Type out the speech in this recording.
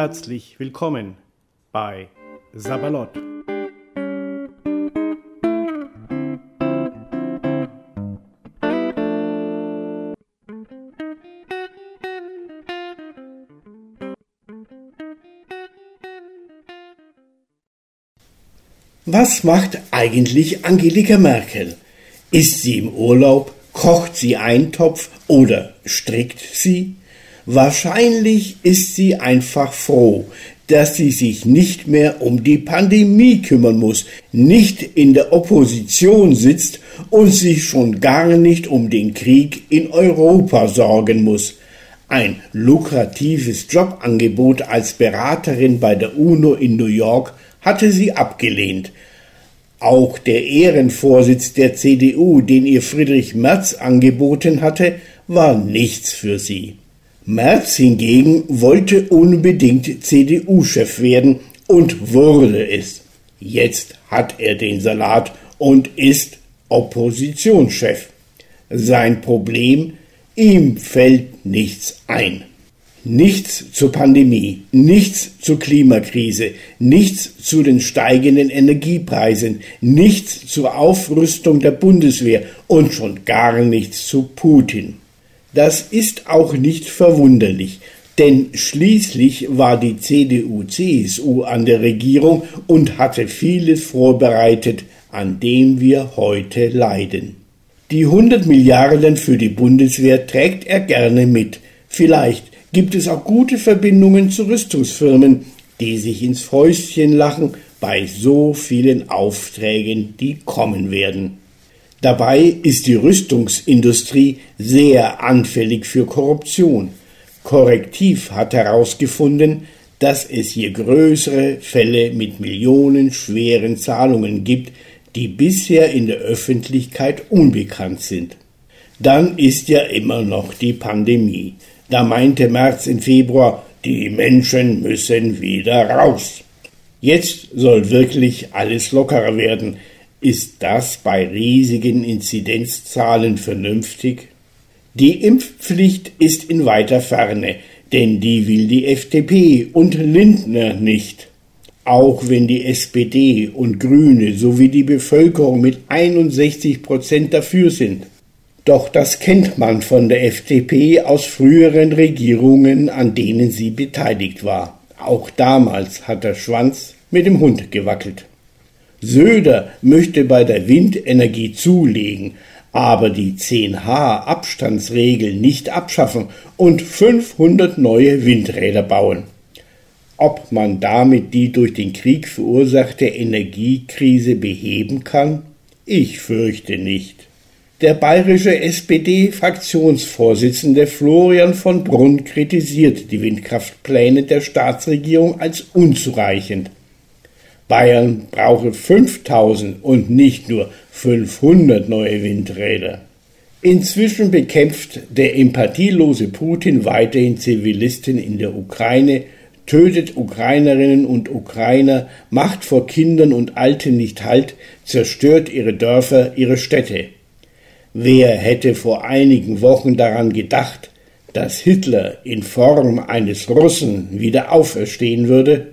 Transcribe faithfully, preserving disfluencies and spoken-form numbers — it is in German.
herzlich willkommen bei Sabalot. Was macht eigentlich Angelika Merkel? Ist sie im Urlaub, kocht sie Eintopf oder strickt sie? Wahrscheinlich ist sie einfach froh, dass sie sich nicht mehr um die Pandemie kümmern muss, nicht in der Opposition sitzt und sich schon gar nicht um den Krieg in Europa sorgen muss. Ein lukratives Jobangebot als Beraterin bei der UNO in New York hatte sie abgelehnt. Auch der Ehrenvorsitz der C D U, den ihr Friedrich Merz angeboten hatte, war nichts für sie. Merz hingegen wollte unbedingt C D U-Chef werden und wurde es. Jetzt hat er den Salat und ist Oppositionschef. Sein Problem: ihm fällt nichts ein. Nichts zur Pandemie, nichts zur Klimakrise, nichts zu den steigenden Energiepreisen, nichts zur Aufrüstung der Bundeswehr und schon gar nichts zu Putin. Das ist auch nicht verwunderlich, denn schließlich war die C D U C S U an der Regierung und hatte vieles vorbereitet, an dem wir heute leiden. Die hundert Milliarden für die Bundeswehr trägt er gerne mit. Vielleicht gibt es auch gute Verbindungen zu Rüstungsfirmen, die sich ins Fäustchen lachen bei so vielen Aufträgen, die kommen werden. Dabei ist die Rüstungsindustrie sehr anfällig für Korruption. Korrektiv hat herausgefunden, dass es hier größere Fälle mit millionenschweren Zahlungen gibt, die bisher in der Öffentlichkeit unbekannt sind. Dann ist ja immer noch die Pandemie. Da meinte Merz im Februar, die Menschen müssen wieder raus. Jetzt soll wirklich alles lockerer werden. Ist das bei riesigen Inzidenzzahlen vernünftig? Die Impfpflicht ist in weiter Ferne, denn die will die F D P und Lindner nicht. Auch wenn die S P D und Grüne sowie die Bevölkerung mit einundsechzig Prozent dafür sind. Doch das kennt man von der F D P aus früheren Regierungen, an denen sie beteiligt war. Auch damals hat der Schwanz mit dem Hund gewackelt. Söder möchte bei der Windenergie zulegen, aber die zehn H Abstandsregel nicht abschaffen und fünfhundert neue Windräder bauen. Ob man damit die durch den Krieg verursachte Energiekrise beheben kann? Ich fürchte nicht. Der bayerische S P D-Fraktionsvorsitzende Florian von Brunn kritisiert die Windkraftpläne der Staatsregierung als unzureichend. Bayern brauche fünftausend und nicht nur fünfhundert neue Windräder. Inzwischen bekämpft der empathielose Putin weiterhin Zivilisten in der Ukraine, tötet Ukrainerinnen und Ukrainer, macht vor Kindern und Alten nicht Halt, zerstört ihre Dörfer, ihre Städte. Wer hätte vor einigen Wochen daran gedacht, dass Hitler in Form eines Russen wieder auferstehen würde?